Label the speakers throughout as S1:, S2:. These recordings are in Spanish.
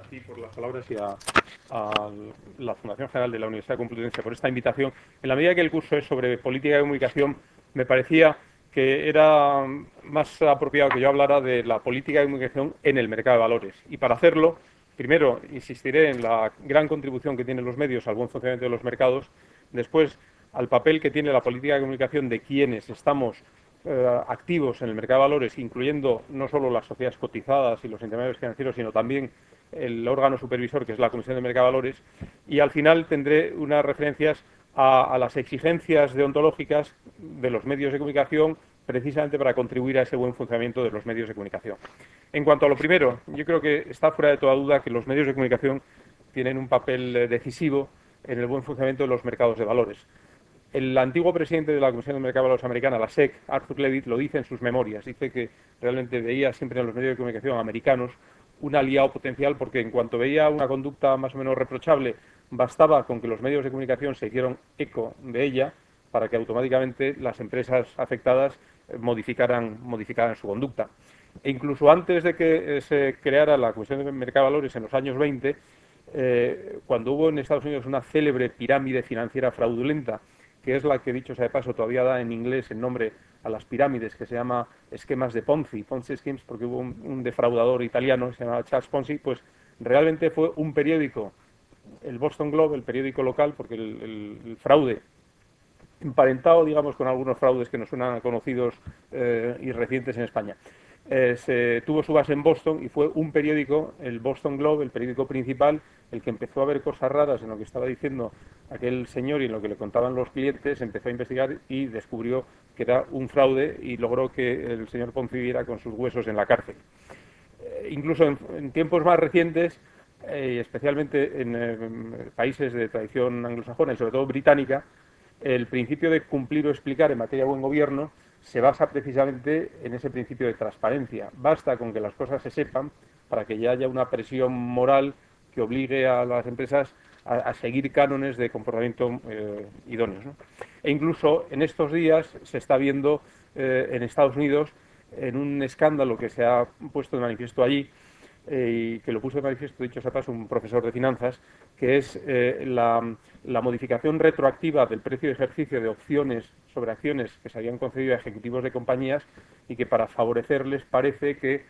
S1: ti por las palabras y a la Fundación General de la Universidad Complutense por esta invitación. En la medida que el curso es sobre política de comunicación, me parecía que era más apropiado que yo hablara de la política de comunicación en el mercado de valores. Y para hacerlo, primero insistiré en la gran contribución que tienen los medios al buen funcionamiento de los mercados, después al papel que tiene la política de comunicación de quienes estamos activos en el mercado de valores, incluyendo no solo las sociedades cotizadas y los intermediarios financieros, sino también el órgano supervisor, que es la Comisión de Mercado de Valores, y al final tendré unas referencias a las exigencias deontológicas de los medios de comunicación, precisamente para contribuir a ese buen funcionamiento de los medios de comunicación. En cuanto a lo primero, yo creo que está fuera de toda duda que los medios de comunicación tienen un papel decisivo en el buen funcionamiento de los mercados de valores. El antiguo presidente de la Comisión de Mercado de Valores americana, la SEC, Arthur Levitt, lo dice en sus memorias. Dice que realmente veía siempre en los medios de comunicación americanos un aliado potencial porque en cuanto veía una conducta más o menos reprochable, bastaba con que los medios de comunicación se hicieran eco de ella para que automáticamente las empresas afectadas modificaran su conducta. E incluso antes de que se creara la Comisión de Mercado de Valores en los años 20, cuando hubo en Estados Unidos una célebre pirámide financiera fraudulenta, que es la que, dicho sea de paso, todavía da en inglés el nombre a las pirámides, que se llama esquemas de Ponzi, Ponzi Schemes, porque hubo un defraudador italiano que se llamaba Charles Ponzi, pues realmente fue un periódico, el Boston Globe, el periódico local, porque el fraude emparentado, digamos, con algunos fraudes que nos suenan conocidos y recientes en España. Se tuvo su base en Boston y fue un periódico, el Boston Globe, el periódico principal, el que empezó a ver cosas raras en lo que estaba diciendo aquel señor y en lo que le contaban los clientes, empezó a investigar y descubrió que era un fraude y logró que el señor Ponzi viviera con sus huesos en la cárcel. Incluso en tiempos más recientes, especialmente en países de tradición anglosajona y sobre todo británica, el principio de cumplir o explicar en materia de buen gobierno se basa precisamente en ese principio de transparencia. Basta con que las cosas se sepan para que ya haya una presión moral que obligue a las empresas a seguir cánones de comportamiento idóneos, ¿no? E incluso en estos días se está viendo en Estados Unidos, en un escándalo que se ha puesto de manifiesto allí, y que lo puso de manifiesto, dicho sea paso, un profesor de finanzas, que es la modificación retroactiva del precio de ejercicio de opciones sobre acciones que se habían concedido a ejecutivos de compañías y que para favorecerles parece que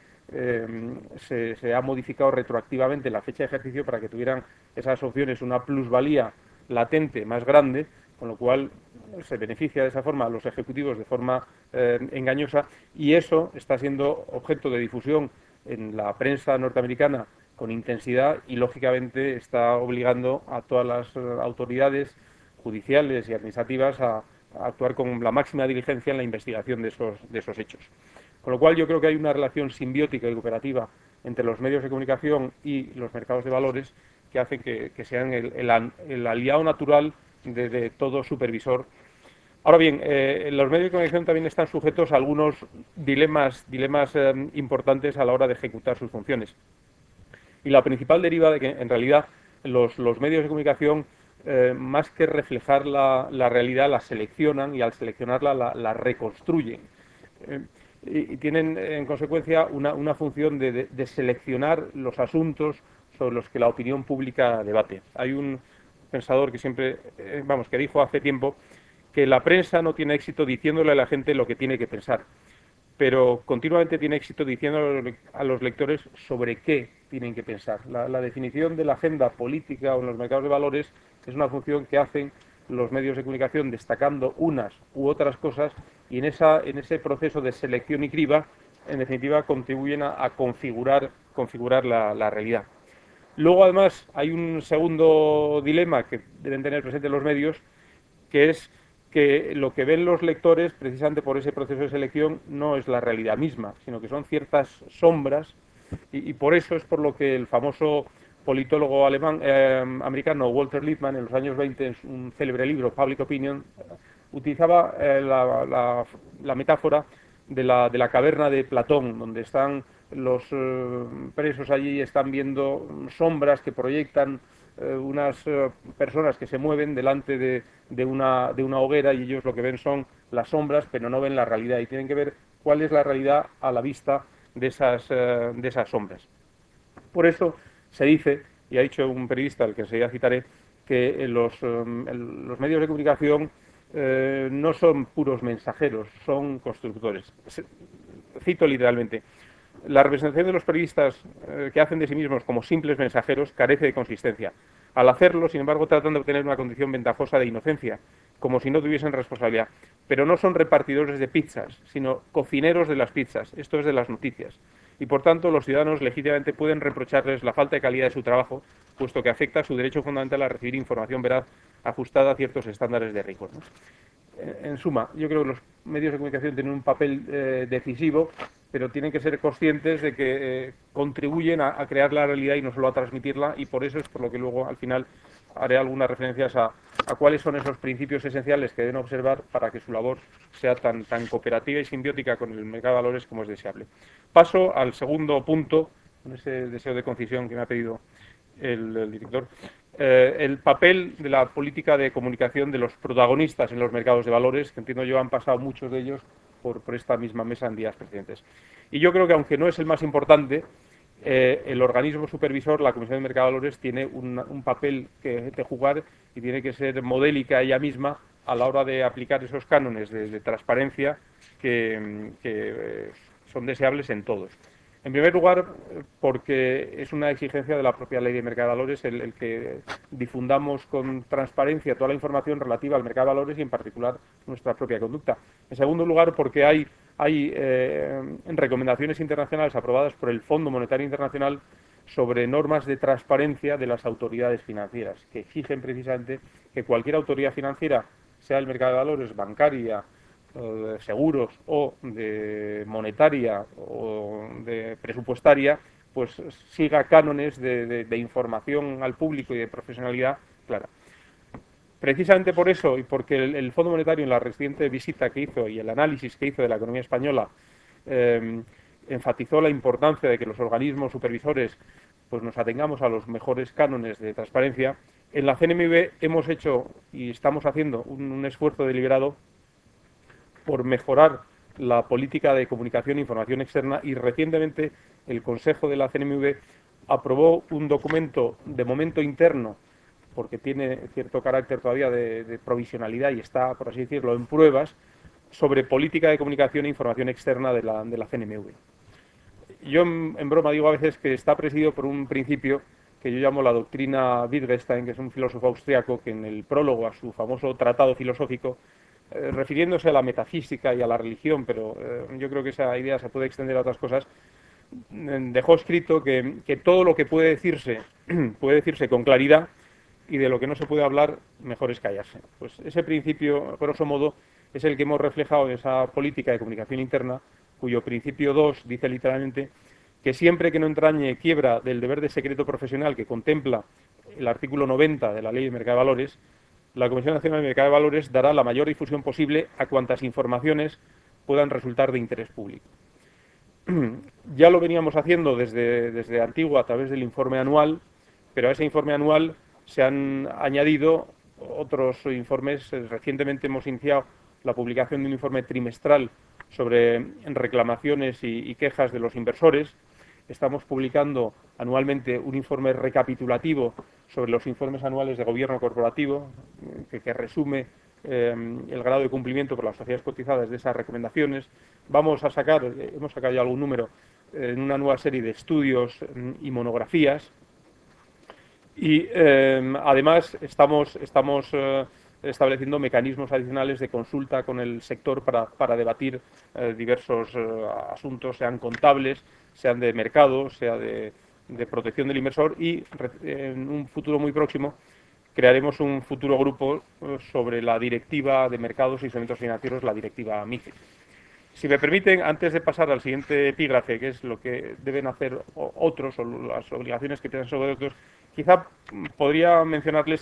S1: se ha modificado retroactivamente la fecha de ejercicio para que tuvieran esas opciones una plusvalía latente más grande, con lo cual se beneficia de esa forma a los ejecutivos de forma engañosa, y eso está siendo objeto de difusión en la prensa norteamericana con intensidad y lógicamente está obligando a todas las autoridades judiciales y administrativas a actuar con la máxima diligencia en la investigación de esos hechos. Con lo cual yo creo que hay una relación simbiótica y cooperativa entre los medios de comunicación y los mercados de valores que hacen que sean el aliado natural de todo supervisor. Ahora bien, los medios de comunicación también están sujetos a algunos dilemas importantes a la hora de ejecutar sus funciones. Y la principal deriva de que, en realidad, los medios de comunicación, más que reflejar la realidad, la seleccionan y al seleccionarla la reconstruyen. Eh, y tienen, en consecuencia, una función de seleccionar los asuntos sobre los que la opinión pública debate. Hay un pensador que siempre, que dijo hace tiempo que la prensa no tiene éxito diciéndole a la gente lo que tiene que pensar, pero continuamente tiene éxito diciendo a los lectores sobre qué tienen que pensar. La definición de la agenda política o en los mercados de valores es una función que hacen los medios de comunicación destacando unas u otras cosas y en ese proceso de selección y criba, en definitiva, contribuyen a configurar la realidad. Luego, además, hay un segundo dilema que deben tener presente los medios, que es que lo que ven los lectores, precisamente por ese proceso de selección, no es la realidad misma, sino que son ciertas sombras, y por eso es por lo que el famoso politólogo alemán, americano Walter Lippmann, en los años 20, en un célebre libro, Public Opinion, utilizaba la metáfora de la caverna de Platón, donde están los presos allí, están viendo sombras que proyectan unas personas que se mueven delante de una hoguera, y ellos lo que ven son las sombras, pero no ven la realidad, y tienen que ver cuál es la realidad a la vista de esas sombras. Por eso Se dice, y ha dicho un periodista al que enseguida citaré, que los medios de comunicación no son puros mensajeros, son constructores. Cito literalmente: la representación de los periodistas que hacen de sí mismos como simples mensajeros carece de consistencia. Al hacerlo, sin embargo, tratan de obtener una condición ventajosa de inocencia, como si no tuviesen responsabilidad. Pero no son repartidores de pizzas, sino cocineros de las pizzas. Esto es de las noticias. Y por tanto, los ciudadanos legítimamente pueden reprocharles la falta de calidad de su trabajo, puesto que afecta a su derecho fundamental a recibir información veraz ajustada a ciertos estándares de rigor, ¿no? En suma, yo creo que los medios de comunicación tienen un papel decisivo, pero tienen que ser conscientes de que contribuyen a crear la realidad y no solo a transmitirla, y por eso es por lo que luego al final haré algunas referencias a cuáles son esos principios esenciales que deben observar para que su labor sea tan cooperativa y simbiótica con el mercado de valores como es deseable. Paso al segundo punto, con ese deseo de concisión que me ha pedido el director. El papel de la política de comunicación de los protagonistas en los mercados de valores, que entiendo yo han pasado muchos de ellos por esta misma mesa en días precedentes. Y yo creo que, aunque no es el más importante, el organismo supervisor, la Comisión de Mercado de Valores, tiene un papel que jugar y tiene que ser modélica ella misma a la hora de aplicar esos cánones de transparencia que son deseables en todos. En primer lugar, porque es una exigencia de la propia Ley de Mercado de Valores el que difundamos con transparencia toda la información relativa al mercado de valores y, en particular, nuestra propia conducta. En segundo lugar, porque hay recomendaciones internacionales aprobadas por el Fondo Monetario Internacional sobre normas de transparencia de las autoridades financieras, que exigen precisamente que cualquier autoridad financiera, sea el mercado de valores, bancaria, de seguros o de monetaria o de presupuestaria, pues siga cánones de información al público y de profesionalidad clara. Precisamente por eso, y porque el Fondo Monetario, en la reciente visita que hizo y el análisis que hizo de la economía española, enfatizó la importancia de que los organismos supervisores pues nos atengamos a los mejores cánones de transparencia. En la CNMV hemos hecho y estamos haciendo un esfuerzo deliberado por mejorar la política de comunicación e información externa, y recientemente el Consejo de la CNMV aprobó un documento de momento interno, porque tiene cierto carácter todavía de provisionalidad y está, por así decirlo, en pruebas, sobre política de comunicación e información externa de la CNMV. Yo en broma digo a veces que está presidido por un principio que yo llamo la doctrina Wittgenstein, que es un filósofo austriaco que, en el prólogo a su famoso tratado filosófico, refiriéndose a la metafísica y a la religión, pero yo creo que esa idea se puede extender a otras cosas, dejó escrito que todo lo que puede decirse con claridad, y de lo que no se puede hablar, mejor es callarse. Pues ese principio, grosso modo, es el que hemos reflejado en esa política de comunicación interna, cuyo principio 2 dice literalmente que siempre que no entrañe quiebra del deber de secreto profesional que contempla el artículo 90 de la Ley de Mercado de Valores, la Comisión Nacional de Mercado de Valores dará la mayor difusión posible a cuantas informaciones puedan resultar de interés público. Ya lo veníamos haciendo desde antiguo a través del informe anual, pero a ese informe anual se han añadido otros informes. Recientemente hemos iniciado la publicación de un informe trimestral sobre reclamaciones y quejas de los inversores. Estamos publicando anualmente un informe recapitulativo sobre los informes anuales de gobierno corporativo, que resume el grado de cumplimiento por las sociedades cotizadas de esas recomendaciones. Hemos sacado ya algún número en una nueva serie de estudios y monografías. Y además estamos estableciendo mecanismos adicionales de consulta con el sector para debatir diversos asuntos, sean contables, sean de mercado, sea de protección del inversor, y en un futuro muy próximo crearemos un futuro grupo sobre la directiva de mercados e instrumentos financieros, la directiva MiFID. Si me permiten, antes de pasar al siguiente epígrafe, que es lo que deben hacer otros o las obligaciones que tienen sobre otros, quizá podría mencionarles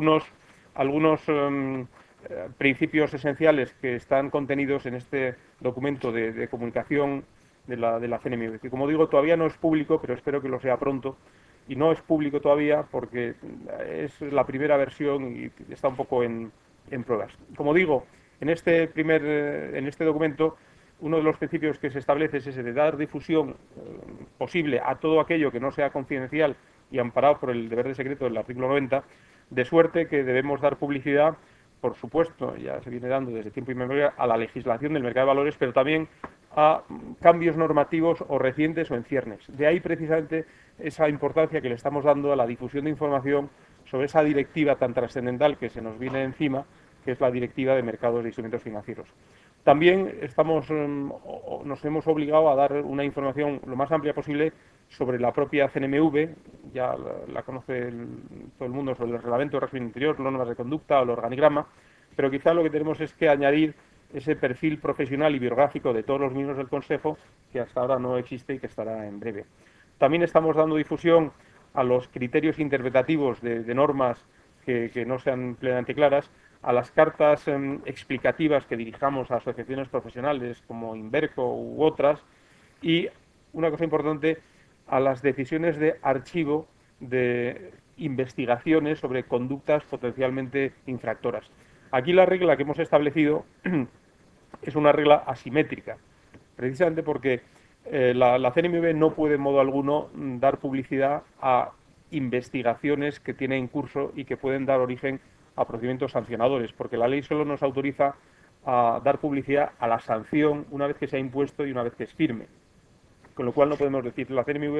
S1: algunos principios esenciales que están contenidos en este documento de comunicación de la CNMV, que, como digo, todavía no es público, pero espero que lo sea pronto. Y no es público todavía porque es la primera versión y está un poco en pruebas. Como digo, en este documento, uno de los principios que se establece es ese de dar difusión posible a todo aquello que no sea confidencial y amparado por el deber de secreto del artículo 90, de suerte que debemos dar publicidad, por supuesto, ya se viene dando desde tiempo inmemorial, a la legislación del mercado de valores, pero también a cambios normativos o recientes o en ciernes. De ahí precisamente esa importancia que le estamos dando a la difusión de información sobre esa directiva tan trascendental que se nos viene encima, que es la Directiva de Mercados de Instrumentos Financieros. También nos hemos obligado a dar una información lo más amplia posible sobre la propia CNMV, ya la conoce todo el mundo, sobre el reglamento de régimen interior, normas de conducta o el organigrama, pero quizá lo que tenemos es que añadir ese perfil profesional y biográfico de todos los miembros del Consejo, que hasta ahora no existe y que estará en breve. También estamos dando difusión a los criterios interpretativos de normas que no sean plenamente claras, a las cartas explicativas que dirijamos a asociaciones profesionales como Inverco u otras, y una cosa importante, a las decisiones de archivo de investigaciones sobre conductas potencialmente infractoras. Aquí la regla que hemos establecido es una regla asimétrica, precisamente porque la CNMV no puede en modo alguno dar publicidad a investigaciones que tiene en curso y que pueden dar origen a procedimientos sancionadores, porque la ley solo nos autoriza a dar publicidad a la sanción una vez que se ha impuesto y una vez que es firme. Con lo cual no podemos decir la CNMV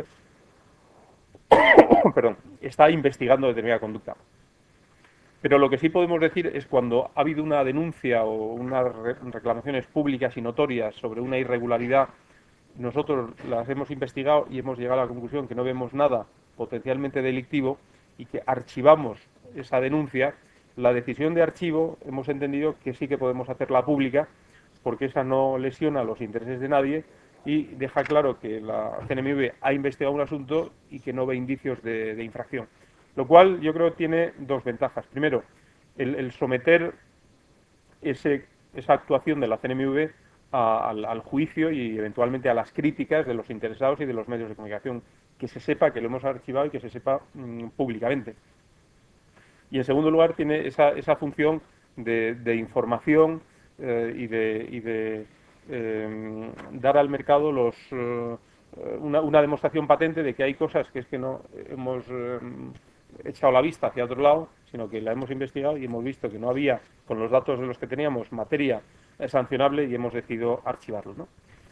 S1: perdón, está investigando determinada conducta. Pero lo que sí podemos decir es cuando ha habido una denuncia o unas reclamaciones públicas y notorias sobre una irregularidad, nosotros las hemos investigado y hemos llegado a la conclusión que no vemos nada potencialmente delictivo y que archivamos esa denuncia. La decisión de archivo hemos entendido que sí que podemos hacerla pública porque esa no lesiona los intereses de nadie y deja claro que la CNMV ha investigado un asunto y que no ve indicios de infracción. Lo cual yo creo tiene dos ventajas. Primero, el someter esa actuación de la CNMV al juicio y eventualmente a las críticas de los interesados y de los medios de comunicación, que se sepa que lo hemos archivado y que se sepa públicamente. Y en segundo lugar tiene esa función de información y de dar al mercado una demostración patente de que hay cosas que es que no hemos echado la vista hacia otro lado, sino que la hemos investigado y hemos visto que no había, con los datos de los que teníamos, materia sancionable y hemos decidido archivarlo, ¿no?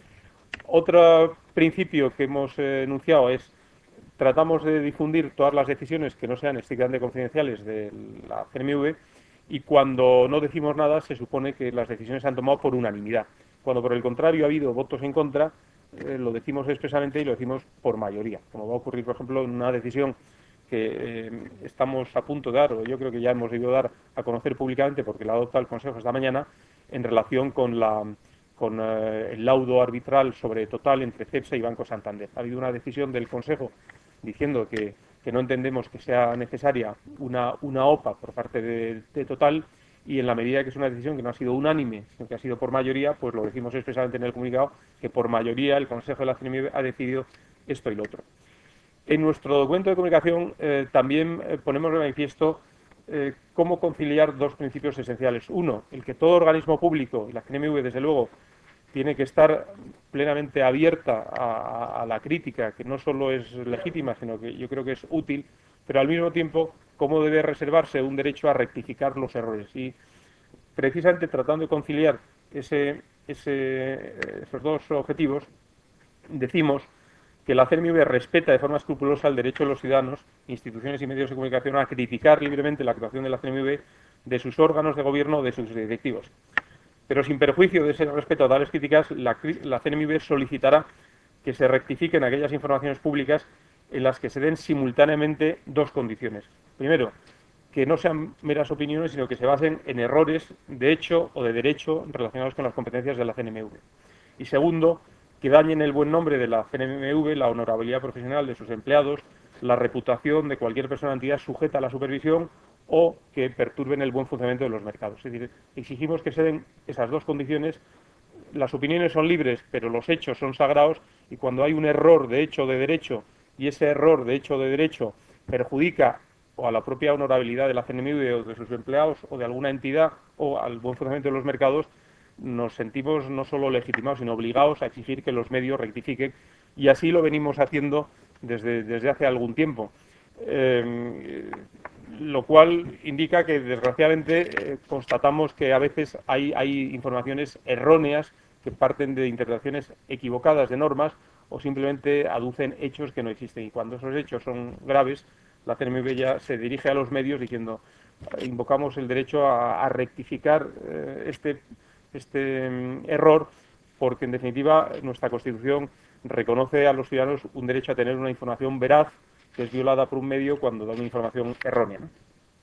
S1: Otro principio que hemos enunciado es tratamos de difundir todas las decisiones que no sean estrictamente confidenciales de la CNMV y cuando no decimos nada se supone que las decisiones se han tomado por unanimidad. Cuando por el contrario ha habido votos en contra, lo decimos expresamente y lo decimos por mayoría, como va a ocurrir, por ejemplo, en una decisión que estamos a punto de dar, o yo creo que ya hemos debido dar a conocer públicamente porque la adopta el Consejo esta mañana, en relación con el laudo arbitral sobre Total entre Cepsa y Banco Santander. Ha habido una decisión del Consejo diciendo que no entendemos que sea necesaria una OPA por parte de Total, y en la medida que es una decisión que no ha sido unánime, sino que ha sido por mayoría, pues lo decimos expresamente en el comunicado, que por mayoría el Consejo de la CNMV ha decidido esto y lo otro. En nuestro documento de comunicación también ponemos de manifiesto cómo conciliar dos principios esenciales. Uno, el que todo organismo público, y la CNMV desde luego, tiene que estar plenamente abierta a la crítica, que no solo es legítima, sino que yo creo que es útil, pero al mismo tiempo cómo debe reservarse un derecho a rectificar los errores. Y precisamente tratando de conciliar esos dos objetivos, decimos que la CNMV respeta de forma escrupulosa el derecho de los ciudadanos, instituciones y medios de comunicación a criticar libremente la actuación de la CNMV, de sus órganos de gobierno o de sus directivos. Pero sin perjuicio de ese respeto a tales críticas, la CNMV solicitará que se rectifiquen aquellas informaciones públicas en las que se den simultáneamente dos condiciones. Primero, que no sean meras opiniones, sino que se basen en errores de hecho o de derecho relacionados con las competencias de la CNMV. Y segundo, que dañen el buen nombre de la CNMV, la honorabilidad profesional de sus empleados, la reputación de cualquier persona o entidad sujeta a la supervisión o que perturben el buen funcionamiento de los mercados. Es decir, exigimos que se den esas dos condiciones. Las opiniones son libres, pero los hechos son sagrados, y cuando hay un error de hecho o de derecho y ese error de hecho o de derecho perjudica o a la propia honorabilidad de la CNMV o de sus empleados o de alguna entidad o al buen funcionamiento de los mercados, nos sentimos no solo legitimados, sino obligados a exigir que los medios rectifiquen, y así lo venimos haciendo desde hace algún tiempo. Lo cual indica que, desgraciadamente, constatamos que a veces hay informaciones erróneas que parten de interpretaciones equivocadas de normas o simplemente aducen hechos que no existen. Y cuando esos hechos son graves, la CNMV ya se dirige a los medios diciendo invocamos el derecho a rectificar este error, porque en definitiva nuestra Constitución reconoce a los ciudadanos un derecho a tener una información veraz que es violada por un medio cuando da una información errónea, ¿no?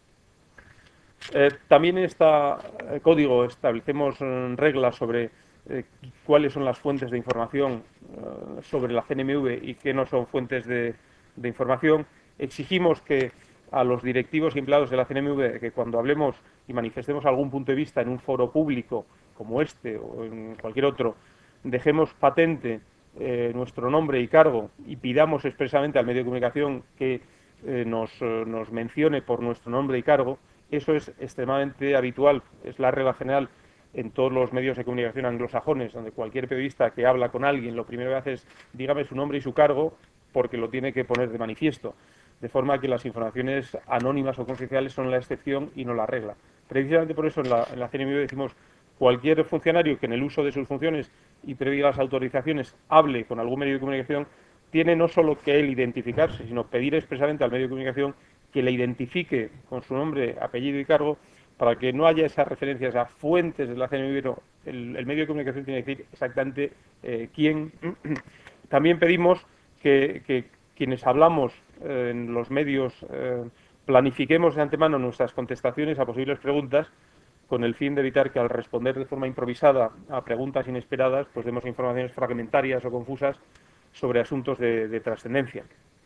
S1: También en este código establecemos reglas sobre cuáles son las fuentes de información sobre la CNMV y qué no son fuentes de información. Exigimos que a los directivos y empleados de la CNMV que cuando hablemos y manifestemos algún punto de vista en un foro público como este o en cualquier otro, dejemos patente nuestro nombre y cargo y pidamos expresamente al medio de comunicación que nos mencione por nuestro nombre y cargo. Eso es extremadamente habitual, es la regla general en todos los medios de comunicación anglosajones, donde cualquier periodista que habla con alguien lo primero que hace es dígame su nombre y su cargo porque lo tiene que poner de manifiesto. De forma que las informaciones anónimas o confidenciales son la excepción y no la regla. Precisamente por eso en la CNMV decimos cualquier funcionario que en el uso de sus funciones y previa las autorizaciones hable con algún medio de comunicación tiene no solo que él identificarse, sino pedir expresamente al medio de comunicación que le identifique con su nombre, apellido y cargo para que no haya esas referencias a fuentes de la CNMV. No, el medio de comunicación tiene que decir exactamente quién. También pedimos que quienes hablamos en los medios planifiquemos de antemano nuestras contestaciones a posibles preguntas con el fin de evitar que al responder de forma improvisada a preguntas inesperadas pues demos informaciones fragmentarias o confusas sobre asuntos de trascendencia.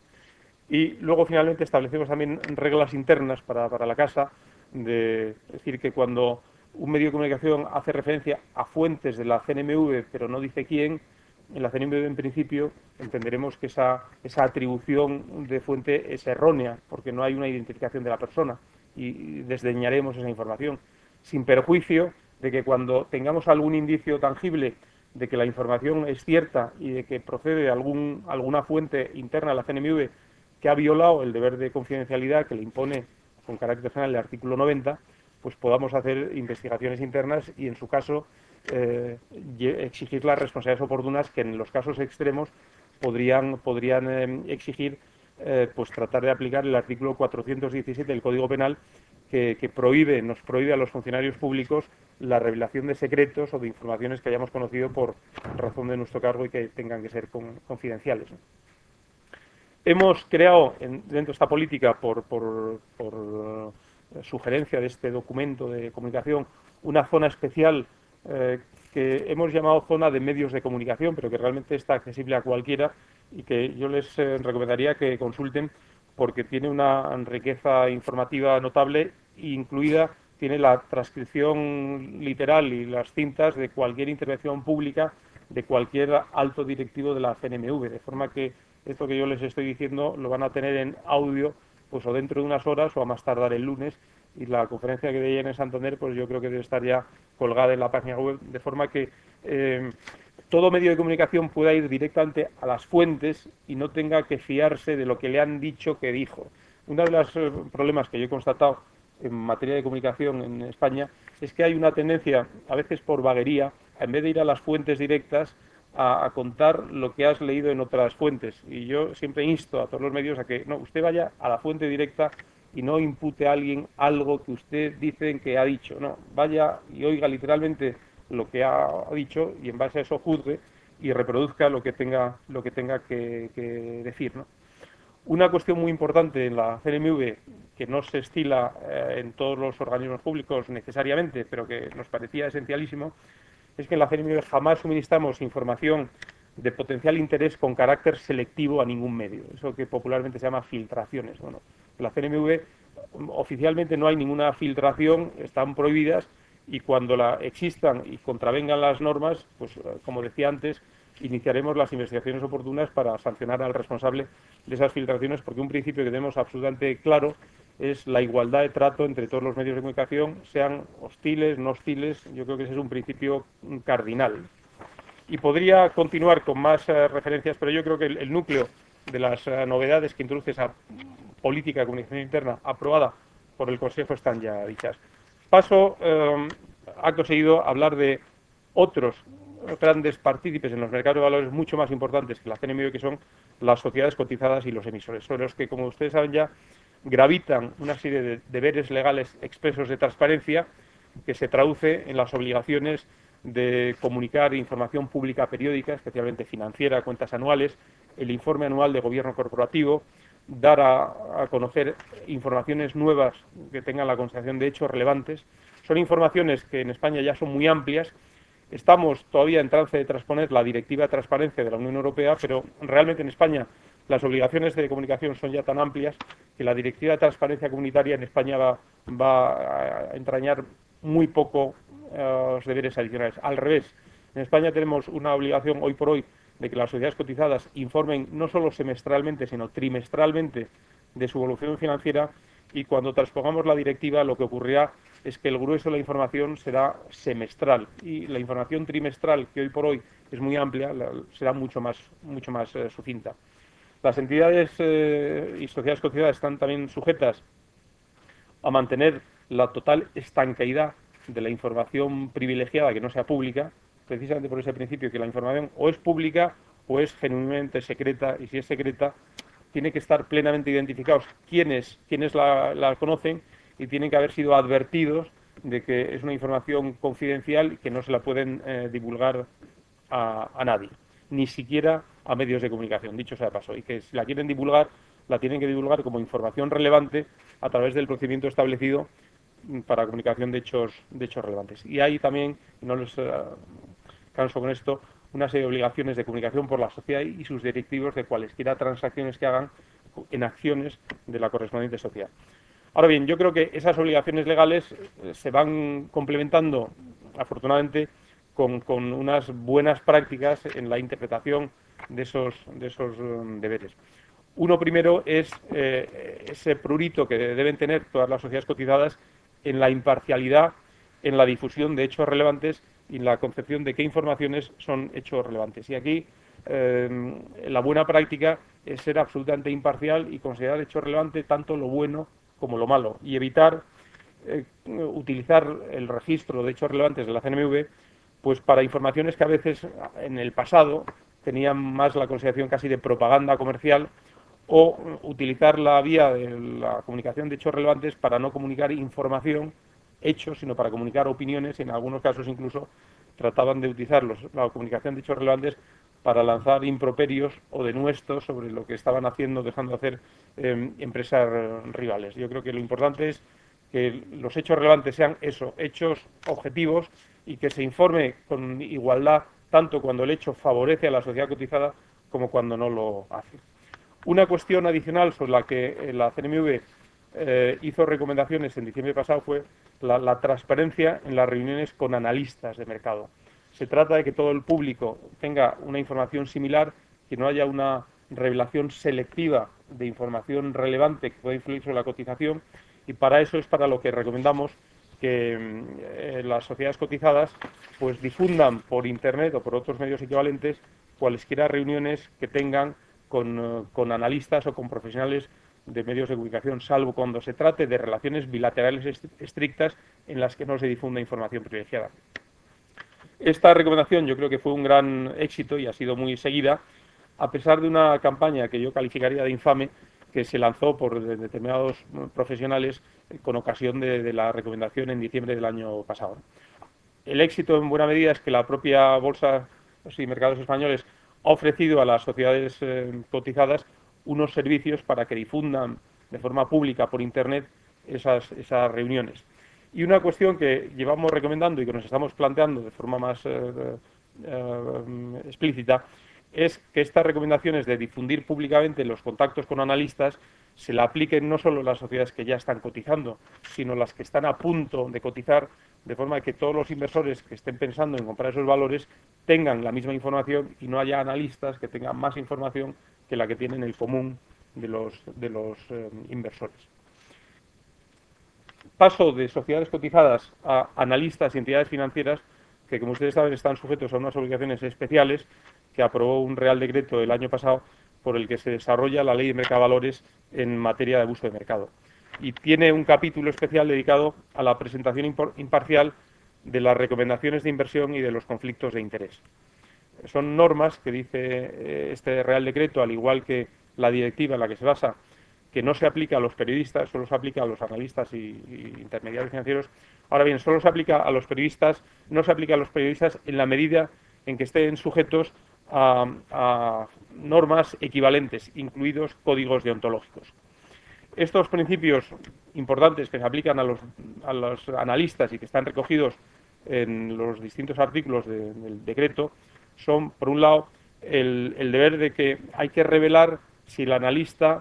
S1: Y luego finalmente establecemos también reglas internas para la casa, es decir, que cuando un medio de comunicación hace referencia a fuentes de la CNMV pero no dice quién, en la CNMV en principio entenderemos que esa atribución de fuente es errónea porque no hay una identificación de la persona y desdeñaremos esa información, sin perjuicio de que cuando tengamos algún indicio tangible de que la información es cierta y de que procede de alguna fuente interna de la CNMV que ha violado el deber de confidencialidad que le impone con carácter general el artículo 90, pues podamos hacer investigaciones internas y, en su caso, exigir las responsabilidades oportunas que en los casos extremos podrían exigir pues tratar de aplicar el artículo 417 del Código Penal que nos prohíbe a los funcionarios públicos la revelación de secretos o de informaciones que hayamos conocido por razón de nuestro cargo y que tengan que ser confidenciales, ¿no? Hemos creado dentro de esta política, por sugerencia de este documento de comunicación, una zona especial que hemos llamado zona de medios de comunicación, pero que realmente está accesible a cualquiera y que yo les recomendaría que consulten porque tiene una riqueza informativa notable, incluida tiene la transcripción literal y las cintas de cualquier intervención pública de cualquier alto directivo de la CNMV, de forma que esto que yo les estoy diciendo lo van a tener en audio pues o dentro de unas horas o a más tardar el lunes, y la conferencia que de en Santander pues yo creo que debe estar ya colgada en la página web, de forma que todo medio de comunicación pueda ir directamente a las fuentes y no tenga que fiarse de lo que le han dicho que dijo. Uno de los problemas que yo he constatado en materia de comunicación en España es que hay una tendencia, a veces por vaguería, en vez de ir a las fuentes directas, a contar lo que has leído en otras fuentes. Y yo siempre insto a todos los medios a que no, usted vaya a la fuente directa y no impute a alguien algo que usted dice que ha dicho. No, vaya y oiga literalmente lo que ha dicho y en base a eso juzgue y reproduzca lo que tenga que decir, ¿no? Una cuestión muy importante en la CNMV, que no se estila en todos los organismos públicos necesariamente, pero que nos parecía esencialísimo, es que en la CNMV jamás suministramos información de potencial interés con carácter selectivo a ningún medio. Eso que popularmente se llama filtraciones. Bueno, en la CNMV oficialmente no hay ninguna filtración, están prohibidas, y cuando existan y contravengan las normas, pues como decía antes, iniciaremos las investigaciones oportunas para sancionar al responsable de esas filtraciones, porque un principio que tenemos absolutamente claro es la igualdad de trato entre todos los medios de comunicación, sean hostiles, no hostiles. Yo creo que ese es un principio cardinal. Y podría continuar con más referencias, pero yo creo que el núcleo de las novedades que introduce esa política de comunicación interna aprobada por el Consejo están ya dichas. Paso, acto seguido, a hablar de otros grandes partícipes en los mercados de valores mucho más importantes que la CNMV, que son las sociedades cotizadas y los emisores, sobre los que, como ustedes saben ya, gravitan una serie de deberes legales expresos de transparencia que se traduce en las obligaciones de comunicar información pública periódica, especialmente financiera, cuentas anuales, el informe anual de gobierno corporativo, dar a conocer informaciones nuevas que tengan la constatación de hechos relevantes. Son informaciones que en España ya son muy amplias. Estamos todavía en trance de transponer la Directiva de Transparencia de la Unión Europea, pero realmente en España las obligaciones de comunicación son ya tan amplias que la Directiva de Transparencia Comunitaria en España va a entrañar muy poco deberes adicionales. Al revés, en España tenemos una obligación hoy por hoy de que las sociedades cotizadas informen no solo semestralmente, sino trimestralmente de su evolución financiera, y cuando transpongamos la directiva lo que ocurrirá es que el grueso de la información será semestral y la información trimestral, que hoy por hoy es muy amplia, será mucho más sucinta. Las entidades y sociedades cotizadas están también sujetas a mantener la total estanqueidad de la información privilegiada que no sea pública, precisamente por ese principio que la información o es pública o es genuinamente secreta, y si es secreta tiene que estar plenamente identificados quiénes la conocen, y tienen que haber sido advertidos de que es una información confidencial y que no se la pueden divulgar a nadie, ni siquiera a medios de comunicación, dicho sea de paso, y que si la quieren divulgar, la tienen que divulgar como información relevante a través del procedimiento establecido para comunicación de hechos relevantes. Y hay también, no les canso con esto, una serie de obligaciones de comunicación por la sociedad y sus directivos de cualesquiera transacciones que hagan en acciones de la correspondiente sociedad. Ahora bien, yo creo que esas obligaciones legales se van complementando, afortunadamente, con unas buenas prácticas en la interpretación de esos deberes. Uno primero es ese prurito que deben tener todas las sociedades cotizadas en la imparcialidad, en la difusión de hechos relevantes y en la concepción de qué informaciones son hechos relevantes. Y aquí la buena práctica es ser absolutamente imparcial y considerar hecho relevante tanto lo bueno como lo malo, y evitar utilizar el registro de hechos relevantes de la CNMV pues para informaciones que a veces en el pasado tenían más la consideración casi de propaganda comercial, o utilizar la vía de la comunicación de hechos relevantes para no comunicar información, hechos, sino para comunicar opiniones, y en algunos casos incluso trataban de utilizar la comunicación de hechos relevantes para lanzar improperios o denuestos sobre lo que estaban haciendo, dejando de hacer empresas rivales. Yo creo que lo importante es que los hechos relevantes sean eso, hechos objetivos, y que se informe con igualdad tanto cuando el hecho favorece a la sociedad cotizada como cuando no lo hace. Una cuestión adicional sobre la que la CNMV hizo recomendaciones en diciembre pasado fue la transparencia en las reuniones con analistas de mercado. Se trata de que todo el público tenga una información similar, que no haya una revelación selectiva de información relevante que pueda influir sobre la cotización, y para eso es para lo que recomendamos que las sociedades cotizadas pues difundan por internet o por otros medios equivalentes cualesquiera reuniones que tengan con analistas o con profesionales de medios de comunicación, salvo cuando se trate de relaciones bilaterales estrictas en las que no se difunda información privilegiada. Esta recomendación yo creo que fue un gran éxito y ha sido muy seguida, a pesar de una campaña que yo calificaría de infame, que se lanzó por determinados profesionales con ocasión de la recomendación en diciembre del año pasado. El éxito en buena medida es que la propia Bolsa y Mercados Españoles ha ofrecido a las sociedades cotizadas unos servicios para que difundan de forma pública por Internet esas reuniones. Y una cuestión que llevamos recomendando y que nos estamos planteando de forma más explícita es que estas recomendaciones de difundir públicamente los contactos con analistas se la apliquen no solo a las sociedades que ya están cotizando, sino las que están a punto de cotizar, de forma que todos los inversores que estén pensando en comprar esos valores tengan la misma información y no haya analistas que tengan más información que la que tienen el común de los inversores. Paso de sociedades cotizadas a analistas y entidades financieras que, como ustedes saben, están sujetos a unas obligaciones especiales que aprobó un Real Decreto el año pasado por el que se desarrolla la Ley de Mercado de Valores en materia de abuso de mercado. Y tiene un capítulo especial dedicado a la presentación imparcial de las recomendaciones de inversión y de los conflictos de interés. Son normas que dice este Real Decreto, al igual que la directiva en la que se basa, que no se aplica a los periodistas, solo se aplica a los analistas y intermediarios financieros. Ahora bien, solo se aplica a los periodistas, no se aplica a los periodistas en la medida en que estén sujetos a normas equivalentes, incluidos códigos deontológicos. Estos principios importantes que se aplican a los analistas y que están recogidos en los distintos artículos del decreto son, por un lado, el deber de que hay que revelar si el analista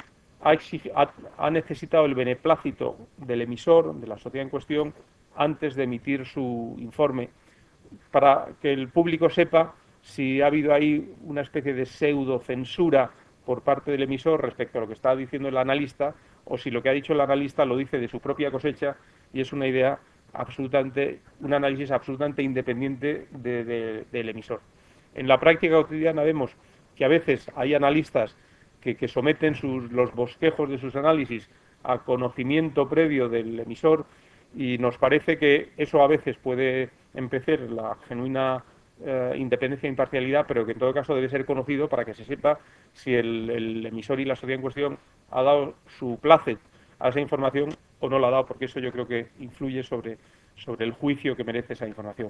S1: ha necesitado el beneplácito del emisor, de la sociedad en cuestión, antes de emitir su informe, para que el público sepa si ha habido ahí una especie de pseudo censura por parte del emisor respecto a lo que está diciendo el analista, o si lo que ha dicho el analista lo dice de su propia cosecha y es una idea absolutamente, un análisis absolutamente independiente del emisor. En la práctica cotidiana vemos que a veces hay analistas que someten los bosquejos de sus análisis a conocimiento previo del emisor y nos parece que eso a veces puede empezar la genuina independencia e imparcialidad, pero que en todo caso debe ser conocido para que se sepa si el emisor y la sociedad en cuestión ha dado su plácet a esa información o no la ha dado, porque eso yo creo que influye sobre el juicio que merece esa información.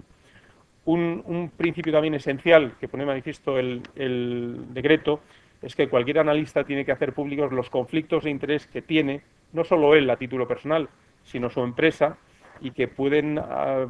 S1: Un principio también esencial que pone de manifiesto el decreto es que cualquier analista tiene que hacer públicos los conflictos de interés que tiene, no solo él a título personal, sino su empresa, y que pueden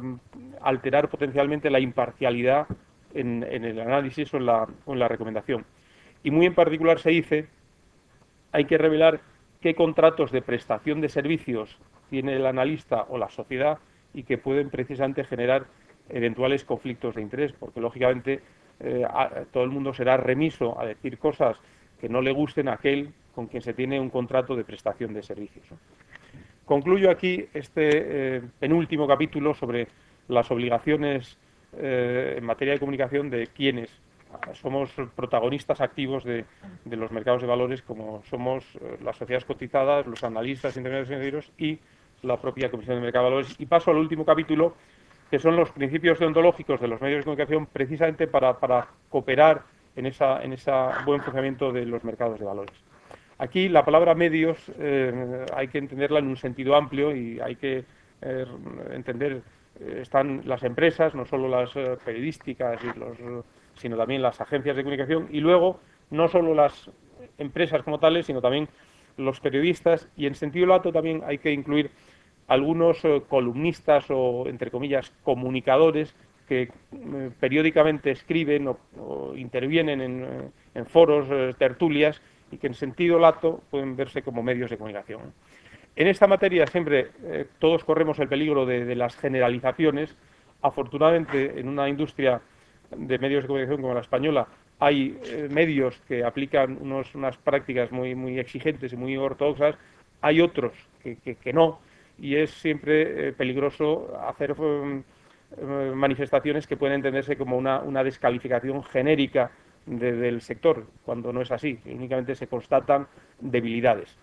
S1: alterar potencialmente la imparcialidad en el análisis o en la recomendación. Y muy en particular se dice, hay que revelar qué contratos de prestación de servicios tiene el analista o la sociedad y que pueden precisamente generar eventuales conflictos de interés, porque lógicamente todo el mundo será remiso a decir cosas que no le gusten a aquel con quien se tiene un contrato de prestación de servicios. Concluyo aquí este penúltimo capítulo sobre las obligaciones en materia de comunicación de quienes somos protagonistas activos de los mercados de valores, como somos las sociedades cotizadas, los analistas intermediarios financieros y la propia Comisión de Mercado de Valores. Y paso al último capítulo, que son los principios deontológicos de los medios de comunicación, precisamente para cooperar en ese buen funcionamiento de los mercados de valores. Aquí la palabra medios hay que entenderla en un sentido amplio y hay que entender, están las empresas, no solo las periodísticas, sino también las agencias de comunicación, y luego no solo las empresas como tales, sino también los periodistas, y en sentido lato también hay que incluir algunos columnistas o, entre comillas, comunicadores que periódicamente escriben o intervienen en foros, tertulias, y que en sentido lato pueden verse como medios de comunicación. En esta materia siempre todos corremos el peligro de las generalizaciones. Afortunadamente, en una industria de medios de comunicación como la española, hay medios que aplican unas prácticas muy exigentes y muy ortodoxas, hay otros que no, y es siempre peligroso hacer manifestaciones que pueden entenderse como una descalificación genérica del sector, cuando no es así, únicamente se constatan debilidades.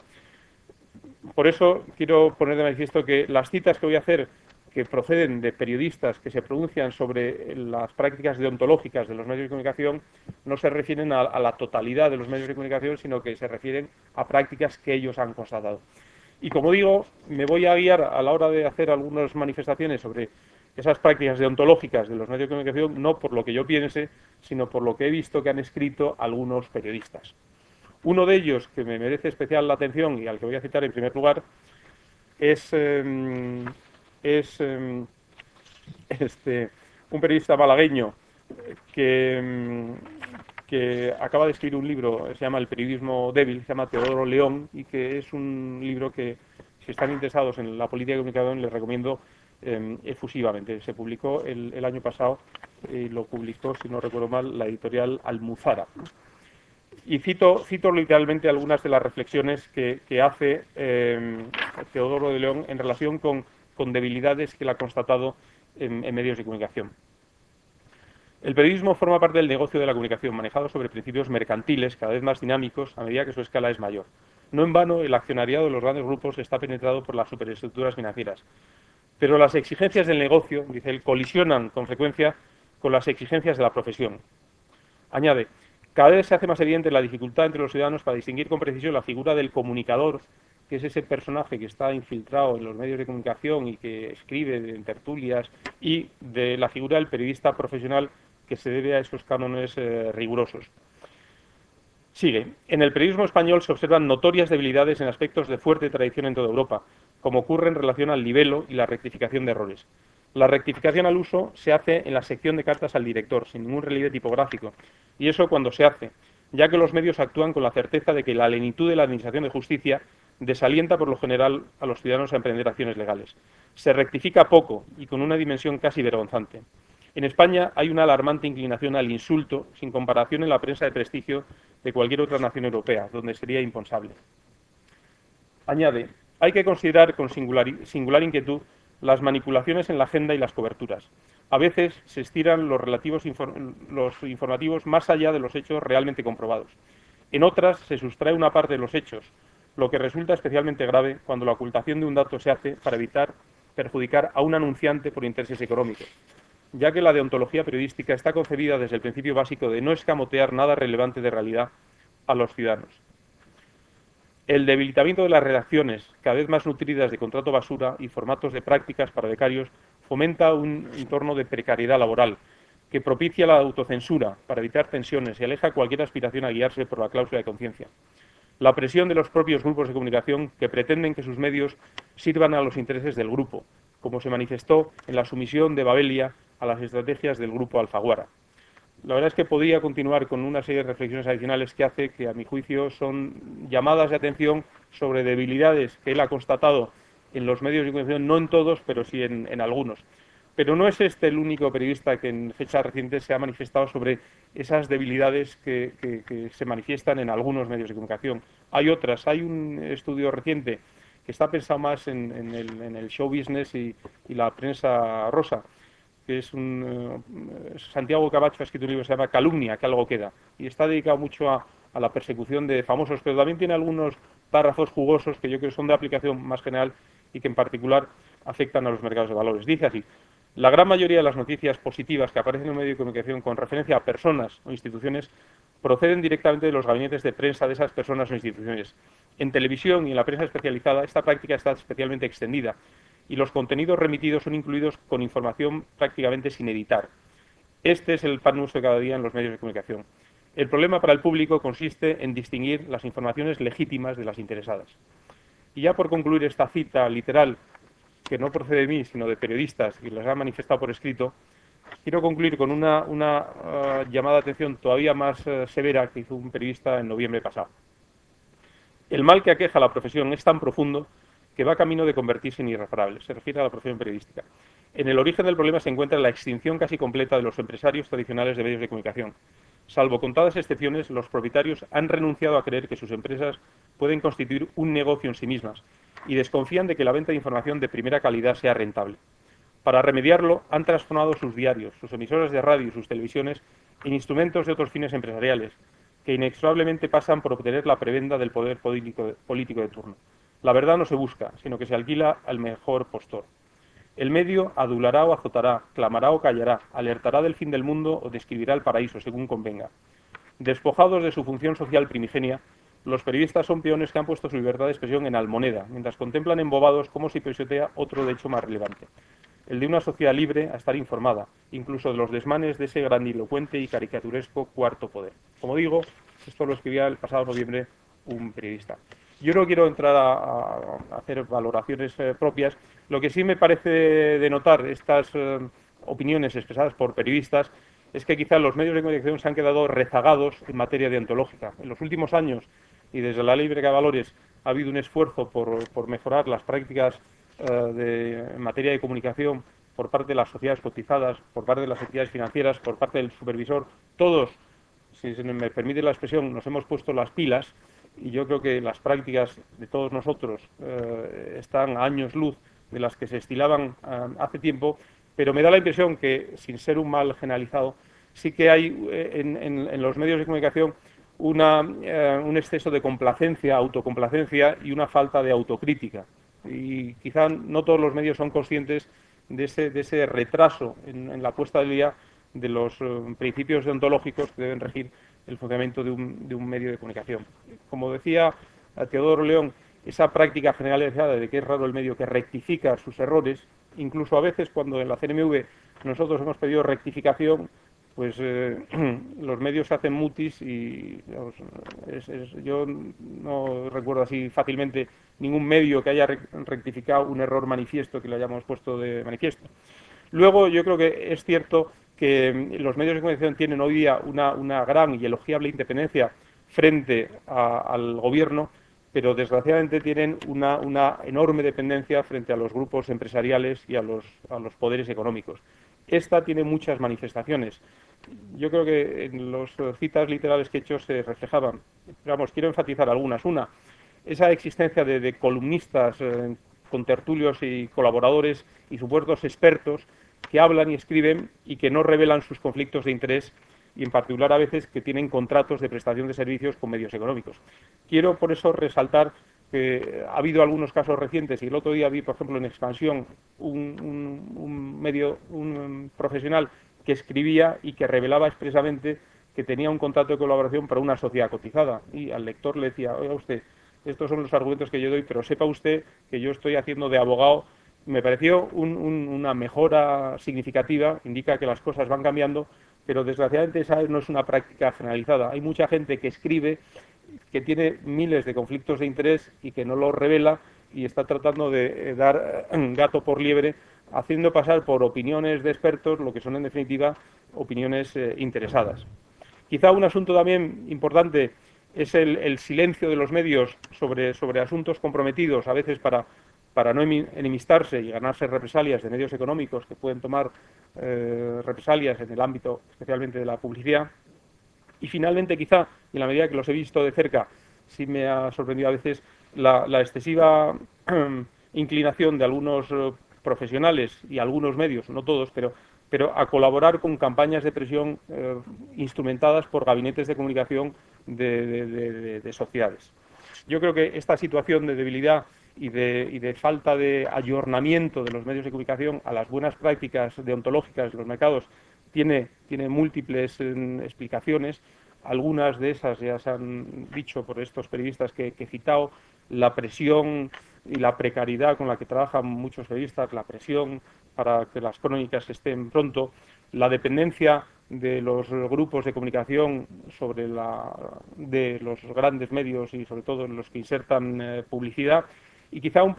S1: Por eso quiero poner de manifiesto que las citas que voy a hacer, que proceden de periodistas que se pronuncian sobre las prácticas deontológicas de los medios de comunicación, no se refieren a la totalidad de los medios de comunicación, sino que se refieren a prácticas que ellos han constatado. Y como digo, me voy a guiar a la hora de hacer algunas manifestaciones sobre esas prácticas deontológicas de los medios de comunicación, no por lo que yo piense, sino por lo que he visto que han escrito algunos periodistas. Uno de ellos, que me merece especial la atención y al que voy a citar en primer lugar, es un periodista malagueño que acaba de escribir un libro, se llama El periodismo débil, se llama Teodoro León, y que es un libro que, si están interesados en la política de comunicación, les recomiendo efusivamente. Se publicó el año pasado y lo publicó, si no recuerdo mal, la editorial Almuzara. Y cito literalmente algunas de las reflexiones que hace Teodoro de León en relación con debilidades que él ha constatado en medios de comunicación. El periodismo forma parte del negocio de la comunicación, manejado sobre principios mercantiles cada vez más dinámicos a medida que su escala es mayor. No en vano, el accionariado de los grandes grupos está penetrado por las superestructuras financieras. Pero las exigencias del negocio, dice él, colisionan con frecuencia con las exigencias de la profesión. Añade, cada vez se hace más evidente la dificultad entre los ciudadanos para distinguir con precisión la figura del comunicador, que es ese personaje que está infiltrado en los medios de comunicación y que escribe en tertulias, y de la figura del periodista profesional que se debe a esos cánones rigurosos. Sigue. En el periodismo español se observan notorias debilidades en aspectos de fuerte tradición en toda Europa, como ocurre en relación al libelo y la rectificación de errores. La rectificación al uso se hace en la sección de cartas al director, sin ningún relieve tipográfico, y eso cuando se hace, ya que los medios actúan con la certeza de que la lentitud de la Administración de Justicia desalienta por lo general a los ciudadanos a emprender acciones legales. Se rectifica poco y con una dimensión casi vergonzante. En España hay una alarmante inclinación al insulto, sin comparación en la prensa de prestigio de cualquier otra nación europea, donde sería impensable. Añade, hay que considerar con singular inquietud las manipulaciones en la agenda y las coberturas. A veces se estiran los informativos más allá de los hechos realmente comprobados. En otras se sustrae una parte de los hechos, lo que resulta especialmente grave cuando la ocultación de un dato se hace para evitar perjudicar a un anunciante por intereses económicos, ya que la deontología periodística está concebida desde el principio básico de no escamotear nada relevante de realidad a los ciudadanos. El debilitamiento de las redacciones, cada vez más nutridas de contrato basura y formatos de prácticas para becarios, fomenta un entorno de precariedad laboral que propicia la autocensura para evitar tensiones y aleja cualquier aspiración a guiarse por la cláusula de conciencia. La presión de los propios grupos de comunicación que pretenden que sus medios sirvan a los intereses del grupo, como se manifestó en la sumisión de Babelia a las estrategias del grupo Alfaguara. La verdad es que podría continuar con una serie de reflexiones adicionales que hace que, a mi juicio, son llamadas de atención sobre debilidades que él ha constatado en los medios de comunicación, no en todos, pero sí en algunos. Pero no es este el único periodista que en fechas recientes se ha manifestado sobre esas debilidades que se manifiestan en algunos medios de comunicación. Hay otras. Hay un estudio reciente que está pensado más en el show business y la prensa rosa, que es Santiago Camacho ha escrito un libro que se llama Calumnia, que algo queda, y está dedicado mucho a la persecución de famosos, pero también tiene algunos párrafos jugosos que yo creo que son de aplicación más general y que en particular afectan a los mercados de valores. Dice así: la gran mayoría de las noticias positivas que aparecen en un medio de comunicación con referencia a personas o instituciones proceden directamente de los gabinetes de prensa de esas personas o instituciones. En televisión y en la prensa especializada esta práctica está especialmente extendida y los contenidos remitidos son incluidos con información prácticamente sin editar. Este es el pan nuestro de cada día en los medios de comunicación. El problema para el público consiste en distinguir las informaciones legítimas de las interesadas. Y ya por concluir esta cita literal, que no procede de mí, sino de periodistas que les han manifestado por escrito, quiero concluir con una llamada de atención todavía más severa que hizo un periodista en noviembre pasado. El mal que aqueja a la profesión es tan profundo que va camino de convertirse en irreparable. Se refiere a la profesión periodística. En el origen del problema se encuentra la extinción casi completa de los empresarios tradicionales de medios de comunicación. Salvo contadas excepciones, los propietarios han renunciado a creer que sus empresas pueden constituir un negocio en sí mismas y desconfían de que la venta de información de primera calidad sea rentable. Para remediarlo, han transformado sus diarios, sus emisoras de radio y sus televisiones en instrumentos de otros fines empresariales, que inexorablemente pasan por obtener la prebenda del poder político de turno. La verdad no se busca, sino que se alquila al mejor postor. El medio adulará o azotará, clamará o callará, alertará del fin del mundo o describirá el paraíso, según convenga. Despojados de su función social primigenia, los periodistas son peones que han puesto su libertad de expresión en almoneda, mientras contemplan embobados cómo se pisotea otro hecho más relevante: el de una sociedad libre a estar informada, incluso de los desmanes de ese grandilocuente y caricaturesco cuarto poder. Como digo, esto lo escribía el pasado noviembre un periodista. Yo no quiero entrar a hacer valoraciones propias. Lo que sí me parece denotar estas opiniones expresadas por periodistas es que quizás los medios de comunicación se han quedado rezagados en materia deontológica. En los últimos años, y desde la Ley de Valores, ha habido un esfuerzo por mejorar las prácticas en materia de comunicación por parte de las sociedades cotizadas, por parte de las entidades financieras, por parte del supervisor. Todos, si se me permite la expresión, nos hemos puesto las pilas, y yo creo que las prácticas de todos nosotros están a años luz de las que se estilaban hace tiempo, pero me da la impresión que, sin ser un mal generalizado, sí que hay en los medios de comunicación un exceso de complacencia, autocomplacencia y una falta de autocrítica. Y quizá no todos los medios son conscientes de ese retraso en la puesta del día de los principios deontológicos que deben regir el funcionamiento de un medio de comunicación. Como decía Teodoro León, esa práctica generalizada de que es raro el medio que rectifica sus errores, incluso a veces cuando en la CNMV nosotros hemos pedido rectificación, pues los medios se hacen mutis y digamos, yo no recuerdo así fácilmente ningún medio que haya rectificado un error manifiesto que le hayamos puesto de manifiesto. Luego yo creo que es cierto que los medios de comunicación tienen hoy día una gran y elogiable independencia frente al gobierno, pero desgraciadamente tienen una enorme dependencia frente a los grupos empresariales y a los poderes económicos. Esta tiene muchas manifestaciones. Yo creo que en las citas literales que he hecho se reflejaban. Vamos, quiero enfatizar algunas. Una, esa existencia de columnistas, contertulios y colaboradores y supuestos expertos que hablan y escriben y que no revelan sus conflictos de interés y en particular a veces que tienen contratos de prestación de servicios con medios económicos. Quiero por eso resaltar que ha habido algunos casos recientes y el otro día vi, por ejemplo, en Expansión un profesional que escribía y que revelaba expresamente que tenía un contrato de colaboración para una sociedad cotizada y al lector le decía, oiga usted, estos son los argumentos que yo doy, pero sepa usted que yo estoy haciendo de abogado. Me pareció una mejora significativa, indica que las cosas van cambiando, pero desgraciadamente esa no es una práctica generalizada. Hay mucha gente que escribe, que tiene miles de conflictos de interés y que no lo revela y está tratando de dar gato por liebre, haciendo pasar por opiniones de expertos lo que son en definitiva opiniones interesadas. Quizá un asunto también importante es el silencio de los medios sobre asuntos comprometidos, a veces para no enemistarse y ganarse represalias de medios económicos que pueden tomar represalias en el ámbito especialmente de la publicidad. Y finalmente, quizá, en la medida que los he visto de cerca, sí me ha sorprendido a veces la excesiva inclinación de algunos profesionales y algunos medios, no todos, pero a colaborar con campañas de presión instrumentadas por gabinetes de comunicación de sociedades. Yo creo que esta situación de debilidad y de falta de ayornamiento de los medios de comunicación a las buenas prácticas deontológicas de los mercados tiene múltiples explicaciones. Algunas de esas ya se han dicho por estos periodistas que he citado, la presión y la precariedad con la que trabajan muchos periodistas, la presión para que las crónicas estén pronto, la dependencia de los grupos de comunicación de los grandes medios y sobre todo los que insertan publicidad y quizá un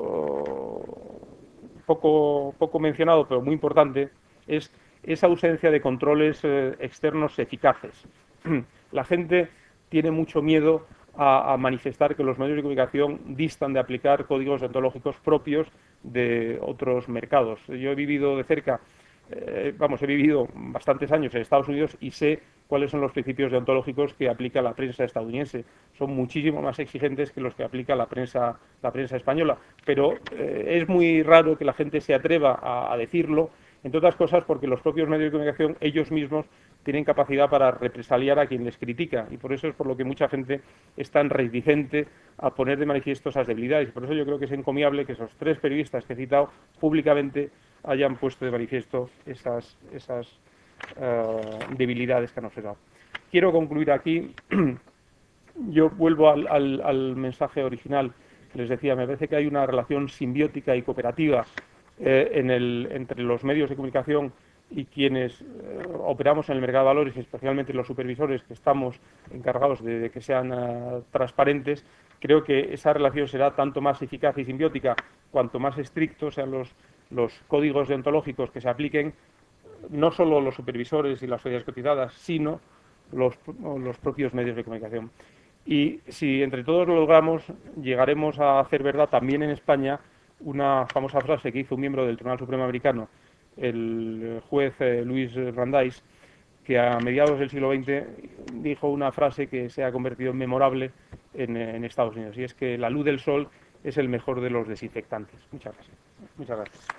S1: poco mencionado pero muy importante es esa ausencia de controles externos eficaces. La gente tiene mucho miedo a manifestar que los medios de comunicación distan de aplicar códigos deontológicos propios de otros mercados. Yo he vivido de cerca, he vivido bastantes años en Estados Unidos y sé cuáles son los principios deontológicos que aplica la prensa estadounidense. Son muchísimo más exigentes que los que aplica la prensa española, pero es muy raro que la gente se atreva a decirlo, entre otras cosas porque los propios medios de comunicación, ellos mismos, tienen capacidad para represaliar a quien les critica y por eso es por lo que mucha gente es tan reticente a poner de manifiesto esas debilidades. Y por eso yo creo que es encomiable que esos tres periodistas que he citado públicamente hayan puesto de manifiesto esas debilidades que han observado. Quiero concluir aquí. Yo vuelvo al mensaje original. Les decía, me parece que hay una relación simbiótica y cooperativa entre los medios de comunicación y quienes operamos en el mercado de valores, especialmente los supervisores que estamos encargados de que sean transparentes. Creo que esa relación será tanto más eficaz y simbiótica cuanto más estrictos sean los códigos deontológicos que se apliquen, no solo los supervisores y las sociedades cotizadas, sino los propios medios de comunicación. Y si entre todos lo logramos, llegaremos a hacer verdad también en España una famosa frase que hizo un miembro del Tribunal Supremo americano, el juez Luis Brandeis, que a mediados del siglo XX dijo una frase que se ha convertido en memorable en Estados Unidos, y es que la luz del sol es el mejor de los desinfectantes. Muchas gracias. Muchas gracias.